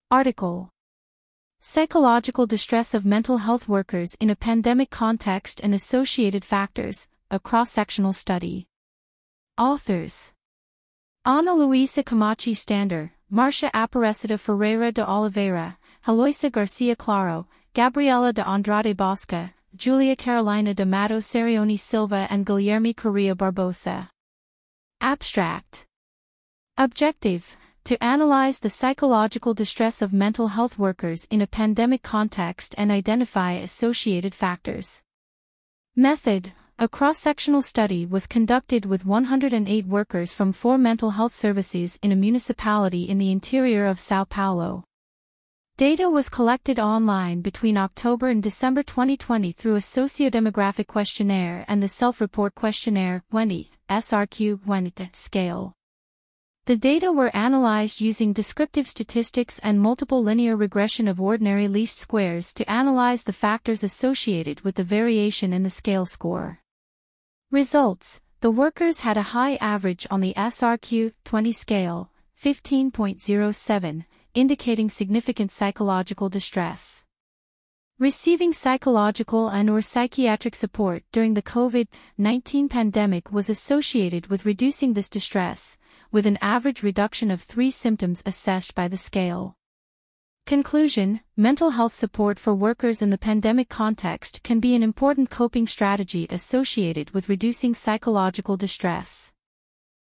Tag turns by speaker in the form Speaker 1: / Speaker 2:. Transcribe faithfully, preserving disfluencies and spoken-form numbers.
Speaker 1: Article: Psychological distress of mental health workers in a pandemic context and associated factors, a cross-sectional study. Authors: Ana Luisa Camachi Stander, Marcia Aparecida Ferreira de Oliveira, Heloisa Garcia Claro, Gabriela de Andrade Bosca, Julia Carolina de Mato Serioni Silva and Guilherme Correa Barbosa. Abstract: Objective: to analyze the psychological distress of mental health workers in a pandemic context and identify associated factors. Method: a cross-sectional study was conducted with one hundred eight workers from four mental health services in a municipality in the interior of São Paulo. Data was collected online between October and December twenty twenty through a sociodemographic questionnaire and the self-report questionnaire W N I, S R Q W N I scale. The data were analyzed using descriptive statistics and multiple linear regression of ordinary least squares to analyze the factors associated with the variation in the scale score. Results: the workers had a high average on the S R Q twenty scale, fifteen point zero seven, indicating significant psychological distress. Receiving psychological and/or psychiatric support during the COVID nineteen pandemic was associated with reducing this distress, with an average reduction of three symptoms assessed by the scale. Conclusion: mental health support for workers in the pandemic context can be an important coping strategy associated with reducing psychological distress.